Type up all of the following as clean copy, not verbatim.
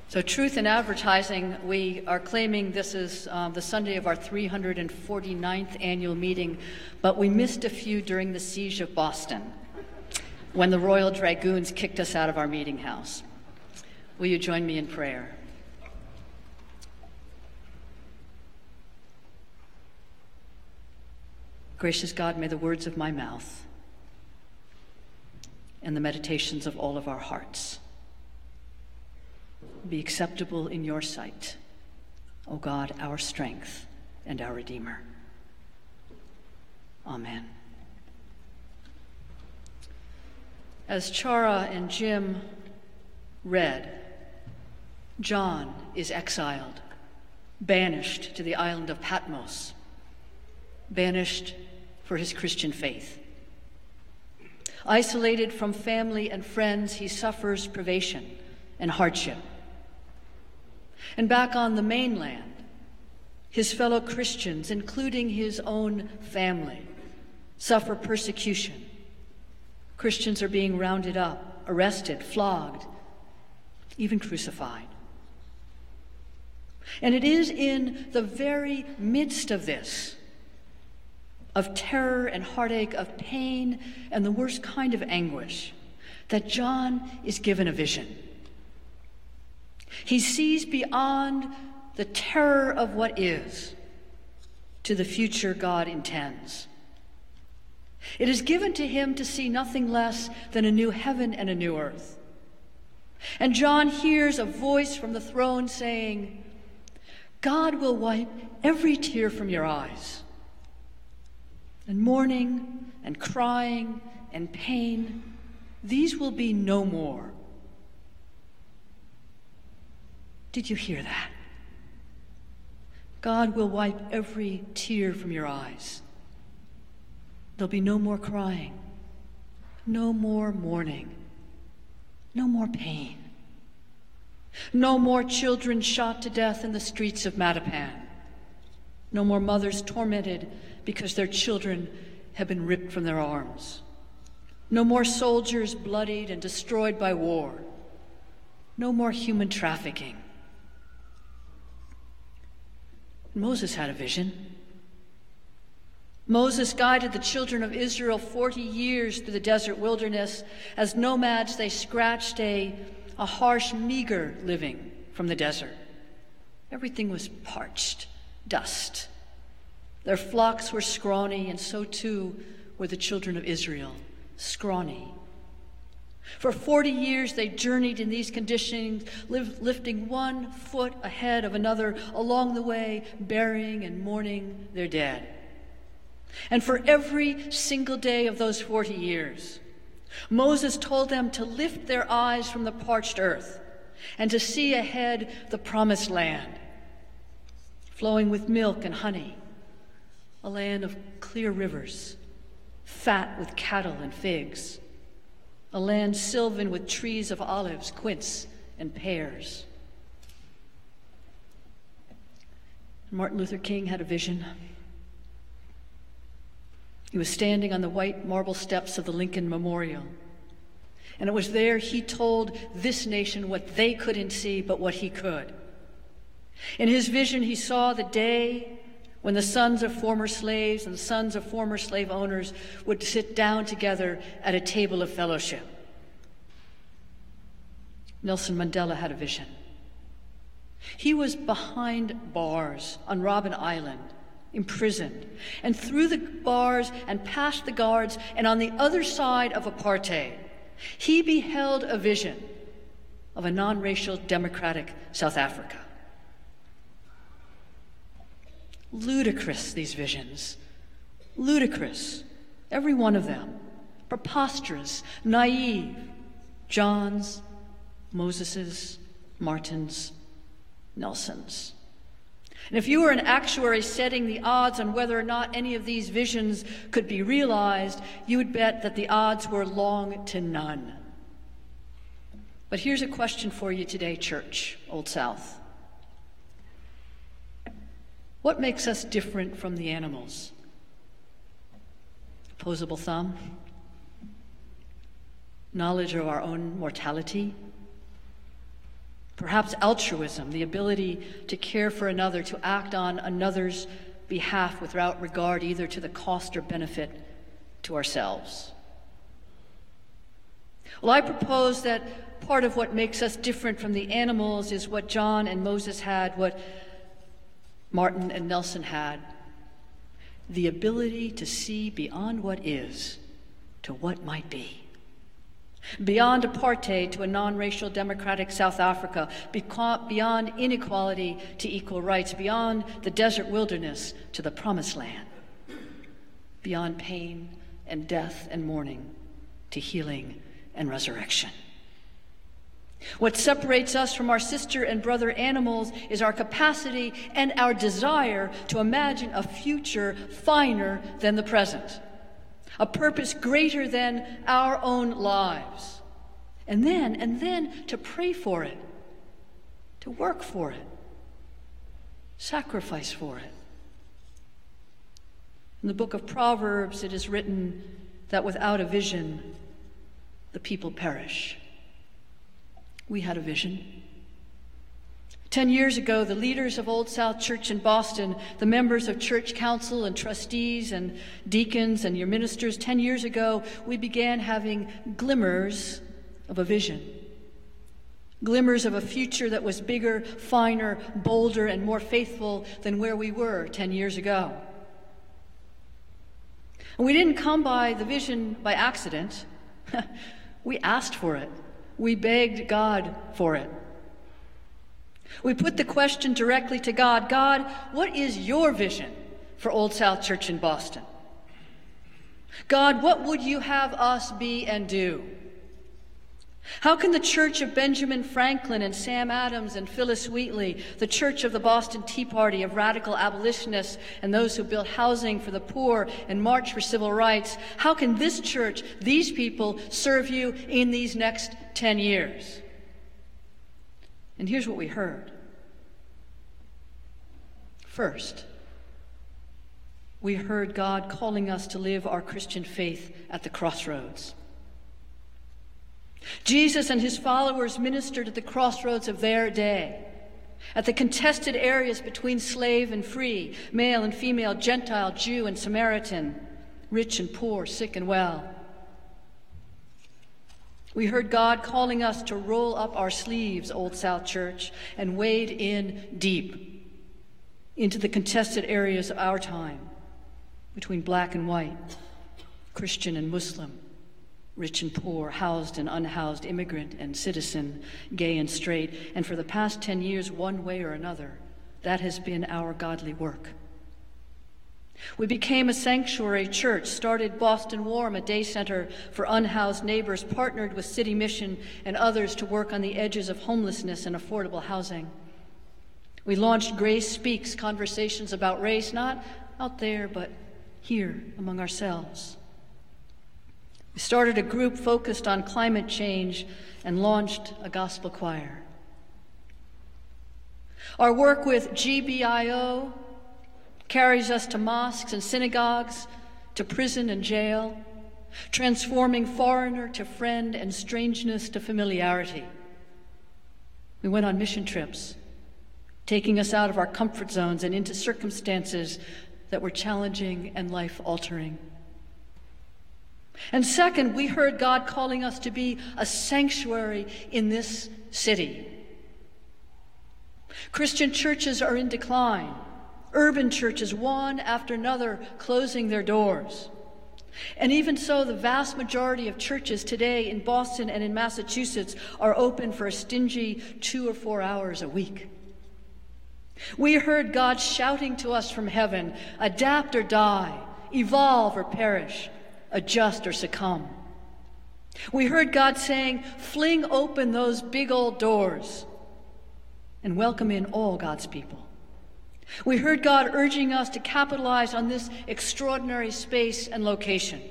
So Truth in Advertising, we are claiming this is the Sunday of our 349th annual meeting, but we missed a few during the siege of Boston when the Royal Dragoons kicked us out of our meeting house. Will you join me in prayer? Gracious God, may the words of my mouth and the meditations of all of our hearts be acceptable in your sight, O God, our strength and our Redeemer. Amen. As Chara and Jim read, John is exiled, banished to the island of Patmos, banished for his Christian faith. Isolated from family and friends, he suffers privation and hardship. And back on the mainland, his fellow Christians, including his own family, suffer persecution. Christians are being rounded up, arrested, flogged, even crucified. And it is in the very midst of this, of terror and heartache, of pain and the worst kind of anguish, that John is given a vision. He sees beyond the terror of what is to the future God intends. It is given to him to see nothing less than a new heaven and a new earth. And John hears a voice from the throne saying, God will wipe every tear from your eyes. And mourning and crying and pain, these will be no more. Did you hear that? God will wipe every tear from your eyes. There'll be no more crying, no more mourning, no more pain, no more children shot to death in the streets of Mattapan, no more mothers tormented because their children have been ripped from their arms, no more soldiers bloodied and destroyed by war, no more human trafficking. Moses had a vision. Moses guided the children of Israel 40 years through the desert wilderness. As nomads, they scratched a harsh, meager living from the desert. Everything was parched, dust. Their flocks were scrawny, and so too were the children of Israel, scrawny. For 40 years, they journeyed in these conditions, lifting one foot ahead of another, along the way, burying and mourning their dead. And for every single day of those 40 years, Moses told them to lift their eyes from the parched earth and to see ahead the promised land, flowing with milk and honey, a land of clear rivers, fat with cattle and figs, a land sylvan with trees of olives, quince, and pears. Martin Luther King had a vision. He was standing on the white marble steps of the Lincoln Memorial. And it was there he told this nation what they couldn't see, but what he could. In his vision, he saw the day when the sons of former slaves and the sons of former slave owners would sit down together at a table of fellowship. Nelson Mandela had a vision. He was behind bars on Robben Island, imprisoned, and through the bars and past the guards and on the other side of apartheid, he beheld a vision of a non-racial democratic South Africa. Ludicrous, these visions. Ludicrous, every one of them. Preposterous, naive. John's, Moses's, Martin's, Nelson's. And if you were an actuary setting the odds on whether or not any of these visions could be realized, you would bet that the odds were long to none. But here's a question for you today, church, Old South. What makes us different from the animals? Opposable thumb? Knowledge of our own mortality? perhaps altruism, the ability to care for another, to act on another's behalf without regard either to the cost or benefit to ourselves. Well, I propose that part of what makes us different from the animals is what John and Moses had, what Martin and Nelson had, the ability to see beyond what is to what might be. Beyond apartheid to a non-racial democratic South Africa, beyond inequality to equal rights, beyond the desert wilderness to the promised land, beyond pain and death and mourning to healing and resurrection. What separates us from our sister and brother animals is our capacity and our desire to imagine a future finer than the present, a purpose greater than our own lives, and then to pray for it, to work for it, sacrifice for it. In the book of Proverbs, it is written that without a vision, the people perish. We had a vision. 10 years ago, the leaders of Old South Church in Boston, the members of church council and trustees and deacons and your ministers, 10 years ago, we began having glimmers of a vision. Glimmers of a future that was bigger, finer, bolder, and more faithful than where we were 10 years ago. And we didn't come by the vision by accident. We asked for it. We begged God for it. We put the question directly to God, God, what is your vision for Old South Church in Boston? God, what would you have us be and do? How can the church of Benjamin Franklin and Sam Adams and Phyllis Wheatley, the church of the Boston Tea Party of radical abolitionists and those who built housing for the poor and marched for civil rights, how can this church, these people, serve you in these next 10 years? And here's what we heard. First, we heard God calling us to live our Christian faith at the crossroads. Jesus and his followers ministered at the crossroads of their day, at the contested areas between slave and free, male and female, Gentile, Jew and Samaritan, rich and poor, sick and well. We heard God calling us to roll up our sleeves, Old South Church, and wade in deep into the contested areas of our time, between black and white, Christian and Muslim, rich and poor, housed and unhoused, immigrant and citizen, gay and straight. And for the past 10 years, one way or another, that has been our godly work. We became a sanctuary church, started Boston Warm, a day center for unhoused neighbors, partnered with City Mission and others to work on the edges of homelessness and affordable housing. We launched Grace Speaks, conversations about race, not out there, but here among ourselves. We started a group focused on climate change and launched a gospel choir. Our work with GBIO carries us to mosques and synagogues, to prison and jail, transforming foreigner to friend and strangeness to familiarity. We went on mission trips, taking us out of our comfort zones and into circumstances that were challenging and life-altering. And second, we heard God calling us to be a sanctuary in this city. Christian churches are in decline. Urban churches, one after another, closing their doors. And even so, the vast majority of churches today in Boston and in Massachusetts are open for a stingy 2 or 4 hours a week. We heard God shouting to us from heaven, adapt or die, evolve or perish, adjust or succumb. We heard God saying, fling open those big old doors and welcome in all God's people. We heard God urging us to capitalize on this extraordinary space and location.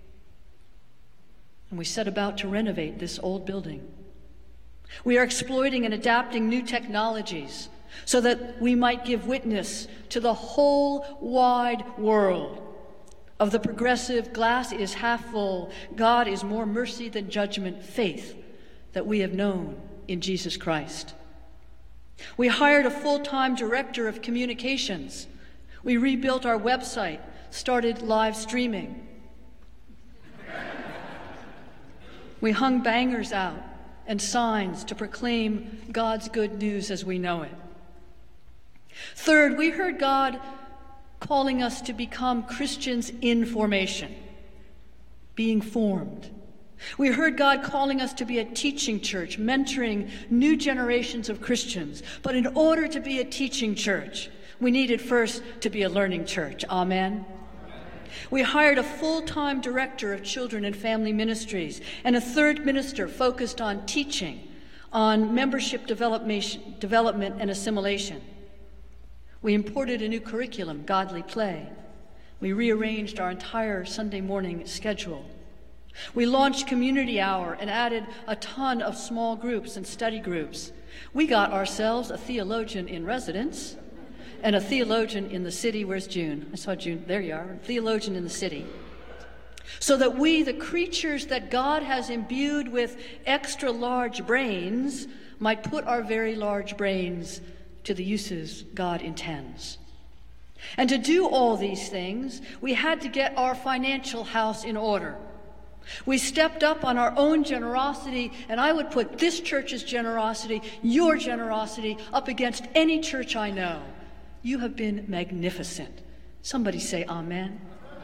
And we set about to renovate this old building. We are exploiting and adapting new technologies so that we might give witness to the whole wide world of the progressive, glass is half full, God is more mercy than judgment, faith that we have known in Jesus Christ, We hired a full-time director of communications. We rebuilt our website, started live streaming. We hung bangers out and signs to proclaim God's good news as we know it. Third, we heard God calling us to become Christians in formation, being formed. We heard God calling us to be a teaching church, mentoring new generations of Christians. But in order to be a teaching church, we needed first to be a learning church. Amen? We hired a full-time director of children and family ministries and a third minister focused on teaching, on membership development and assimilation. We imported a new curriculum, Godly Play. We rearranged our entire Sunday morning schedule. We launched Community Hour and added a ton of small groups and study groups. We got ourselves a theologian in residence and a theologian in the city. Where's June? I saw June. There you are. A theologian in the city. So that we, the creatures that God has imbued with extra large brains, might put our very large brains to the uses God intends. And to do all these things, we had to get our financial house in order. We stepped up on our own generosity, and I would put this church's generosity, your generosity, up against any church I know. You have been magnificent. Somebody say amen.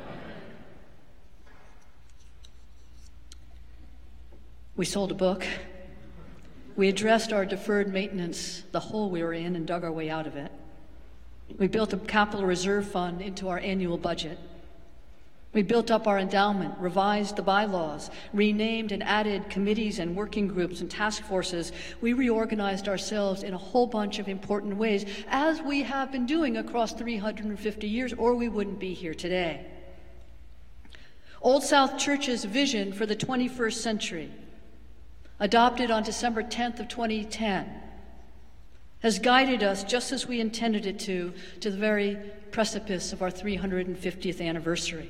We sold a book. We addressed our deferred maintenance, the hole we were in, and dug our way out of it. We built a capital reserve fund into our annual budget. We built up our endowment, revised the bylaws, renamed and added committees and working groups and task forces. We reorganized ourselves in a whole bunch of important ways, as we have been doing across 350 years, or we wouldn't be here today. Old South Church's vision for the 21st century, adopted on December 10th of 2010, has guided us just as we intended it to the very precipice of our 350th anniversary.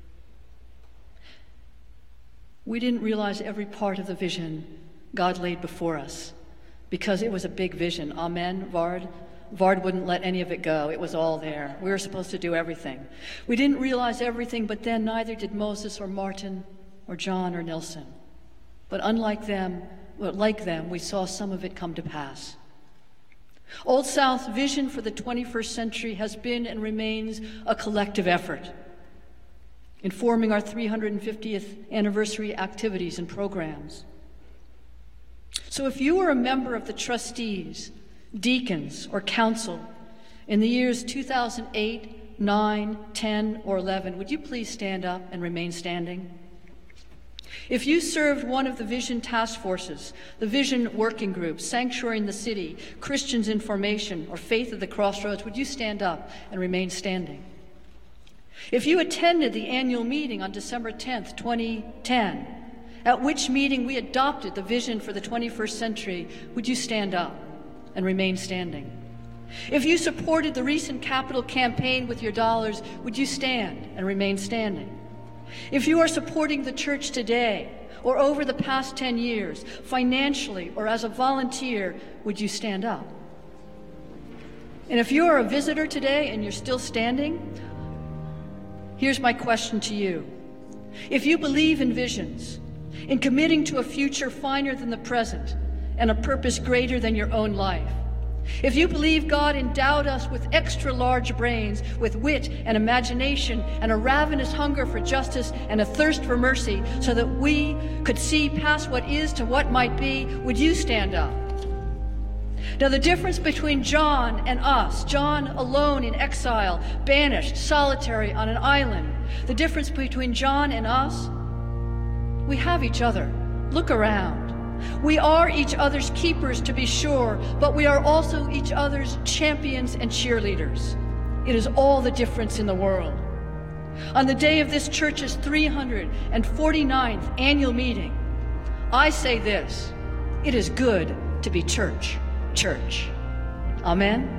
We didn't realize every part of the vision God laid before us because it was a big vision. Amen, Vard? Vard wouldn't let any of it go. It was all there. We were supposed to do everything. We didn't realize everything, but then neither did Moses or Martin or John or Nelson. But like them, we saw some of it come to pass. Old South's vision for the 21st century has been and remains a collective effort, informing our 350th anniversary activities and programs. So if you were a member of the trustees, deacons, or council in the years 2008, 9, 10, or 11, would you please stand up and remain standing? If you served one of the Vision task forces, the Vision working groups, Sanctuary in the City, Christians in Formation, or Faith at the Crossroads, would you stand up and remain standing? If you attended the annual meeting on December 10th, 2010, at which meeting we adopted the vision for the 21st century, would you stand up and remain standing? If you supported the recent capital campaign with your dollars, would you stand and remain standing? If you are supporting the church today or over the past 10 years, financially or as a volunteer, would you stand up? And if you are a visitor today and you're still standing, here's my question to you. If you believe in visions, in committing to a future finer than the present and a purpose greater than your own life, if you believe God endowed us with extra large brains, with wit and imagination and a ravenous hunger for justice and a thirst for mercy so that we could see past what is to what might be, would you stand up? Now, the difference between John and us, John alone in exile, banished, solitary on an island, the difference between John and us, we have each other. Look around. We are each other's keepers, to be sure, but we are also each other's champions and cheerleaders. It is all the difference in the world. On the day of this church's 349th annual meeting, I say this: it is good to be church. Amen?